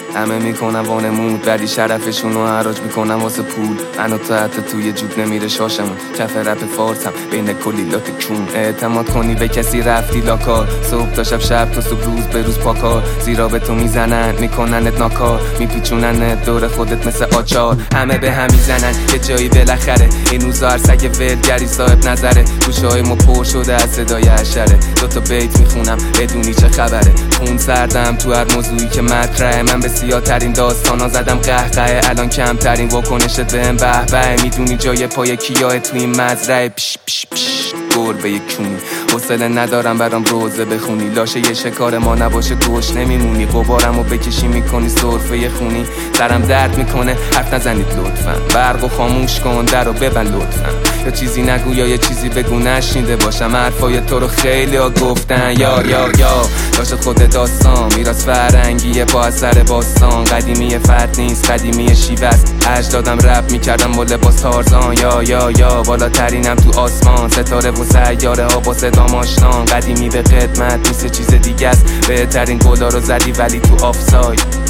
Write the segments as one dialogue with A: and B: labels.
A: همه میکنن وانمود ولی شرفشون رو حراج میکنن واسه پول. منو تا حتی توی جوب نمیره شاشمون. کف رپ فارسم بین کلیلات کون. اعتماد کنی به کسی رفتی لاکار. صبح تا شب تا صبح روز به روز پاکار. زیرا به تو میزنن میکننت ناکار. میپیچوننت دور خودت مثل آچار. همه به هم میزنن یه جایی بالاخره. این روزا هر سگ ولگری صاحب نظره. گوشهای ما پر شده از صدای حشره. دوتا بیت میخونم بدونی چه خبره. خون سردم تو هر موضوعی که مطرحه. من به سیاه ترین داستانا زدم قهقه. الان کمترین واکنشت بهم به به. میدونی جای پای کیاه تو این مزرعه. پیش پیش پیش گربه کونی. حوصله ندارم برام روزه بخونی. لاشه یه شکار ما نباشه گوش نمیمونی. غبارمو بکشی میکنی سرفه خونی. سرم درد میکنه حرف نزنید لطفا. برقو خاموش کن درو ببند لطفا. یا چیزی نگو یا یه چیزی بگو نشنیده باشم. حرفای تو رو خیلی ها گفتن. یا داشت خود داستان. میراث فرهنگیه با اثر باستان. قدیمی فرد نیست قدیمی شیوه است. اجدادم رپ میکردم با لباس تارزان. یا بالاترینم تو آسمان. ستاره و سیاره ها با صدام آشنا. قدیمی به قدمت نیست چیز دیگه است. بهترین گلا رو زدی ولی تو آفساید.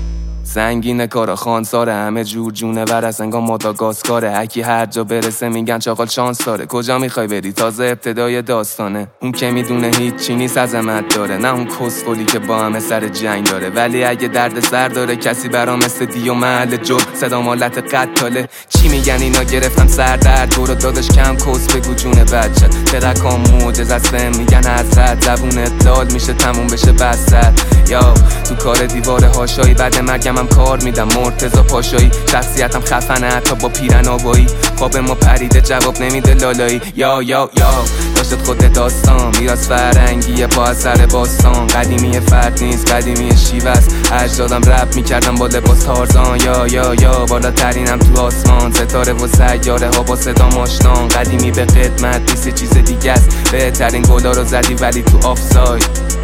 A: سنگین کارا خانساره. همه جور جونه ور از انگام ماداگاسکاره. هکی هر جا برسه میگن چاقال شانس داره. کجا میخوای بری تازه ابتدای داستانه. اون که میدونه هیچی نیست عظمت داره. نه اون کسخلی که با همه سر جنگ داره. ولی اگه درد سر داره کسی برام مثل دیو محل جو. صدا مالت قتاله. چی میگن اینا گرفتم سر درد. برو داداش کم کس بگو جون بچه. ترکام معجز است میگن حضرت. زبونت لال میشه تموم بشه بسر. یا تو کار دیوار هاشایی بعد مرگم هم کار میدم. مرتضی پاشایی شخصیتم خفنه حتی با پیرن آبایی. خواب ما پریده جواب نمیده لالایی. یا داشت خود داستان. میراث فرهنگیه با اثر باستان. قدیمی فرد نیست قدیمی شیوه است. اجدادم رپ میکردم با لباس تارزان. یا بالاترینم تو آسمان. ستاره و سیاره ها با صدام آشنا. قدیمی به قدمت نیست چیز دیگه است. بهترین گلا رو زدی ولی تو آفساید.